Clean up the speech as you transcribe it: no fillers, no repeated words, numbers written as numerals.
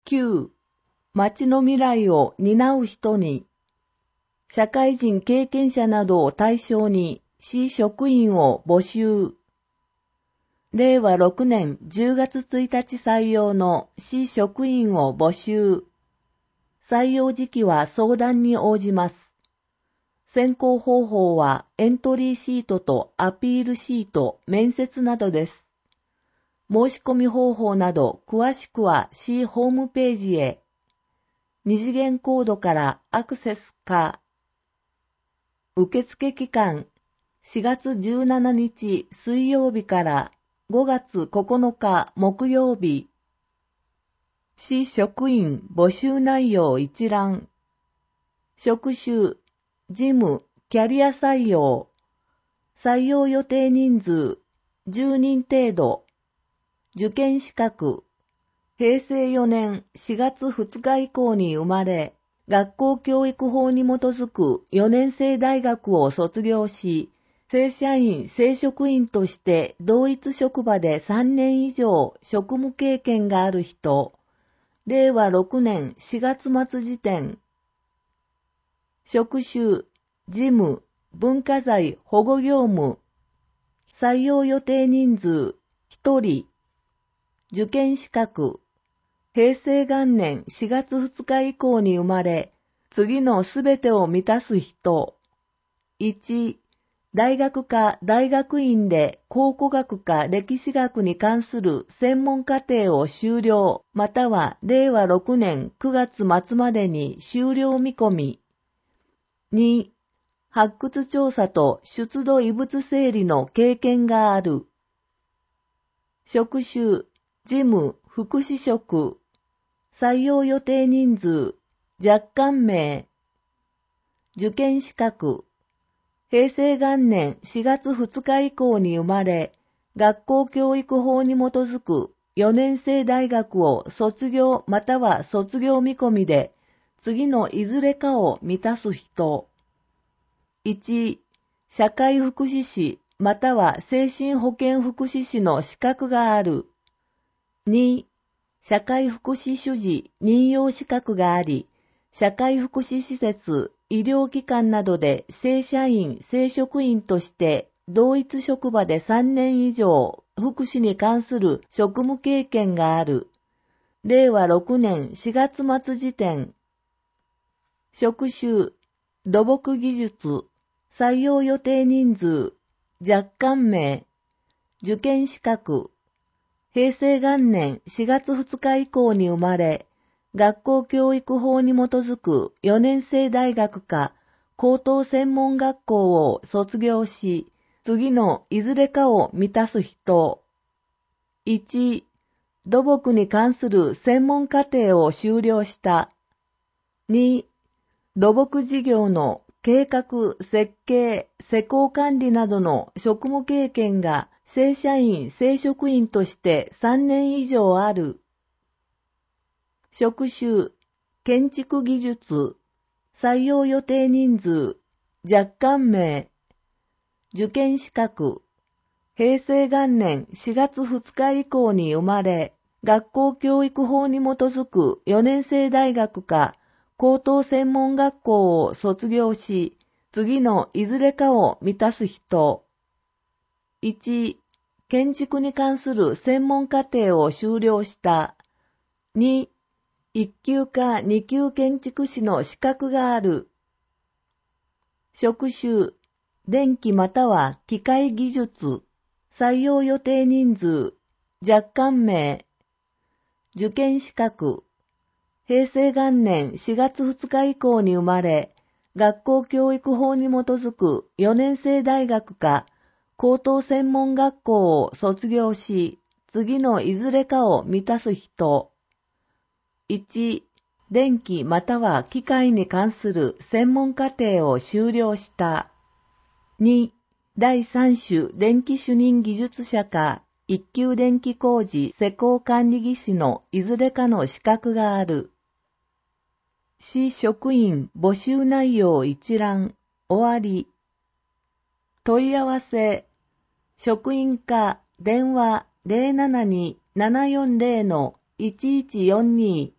9、町の未来を担う人に、社会人経験者などを対象に市職員を募集。令和6年10月1日採用の市職員を募集。採用時期は相談に応じます。選考方法はエントリーシートとアピールシート、面接などです。申し込み方法など詳しくは市ホームページへ。二次元コードからアクセスか。受付期間4月17日水曜日から5月9日木曜日。市職員募集内容一覧。職種、事務、キャリア採用。採用予定人数、10人程度。受験資格。平成4年4月2日以降に生まれ、学校教育法に基づく4年生大学を卒業し、正社員・正職員として同一職場で3年以上職務経験がある人。令和6年4月末時点。職種、事務、文化財保護業務。採用予定人数、1人。受験資格。平成元年4月2日以降に生まれ、次のすべてを満たす人。1、大学か大学院で考古学か歴史学に関する専門課程を修了、または令和6年9月末までに修了見込み。2、発掘調査と出土遺物整理の経験がある。職種、事務、福祉職。採用予定人数、若干名。受験資格。平成元年4月2日以降に生まれ、学校教育法に基づく4年生大学を卒業または卒業見込みで、次のいずれかを満たす人。1、社会福祉士または精神保健福祉士の資格がある。2、社会福祉主事任用資格があり、社会福祉施設、医療機関などで正社員、正職員として同一職場で3年以上福祉に関する職務経験がある。令和6年4月末時点。職種、土木技術。採用予定人数、若干名。受験資格。平成元年4月2日以降に生まれ、学校教育法に基づく4年生大学か高等専門学校を卒業し、次のいずれかを満たす人。1、土木に関する専門課程を修了した。2、土木事業の計画、設計、施工管理などの職務経験が正社員・正職員として3年以上ある。職種、建築技術。採用予定人数、若干名。受験資格。平成元年4月2日以降に生まれ、学校教育法に基づく4年生大学か高等専門学校を卒業し、次のいずれかを満たす人。1、建築に関する専門課程を修了した。2、1級か2級建築士の資格がある。職種、電気または機械技術。採用予定人数、若干名。受験資格。平成元年4月2日以降に生まれ、学校教育法に基づく4年生大学か高等専門学校を卒業し、次のいずれかを満たす人。1、電気または機械に関する専門課程を修了した。2、第3種電気主任技術者か1級電気工事施工管理技士のいずれかの資格がある。市職員募集内容一覧、終わり。問い合わせ、職員課電話 072-740-1142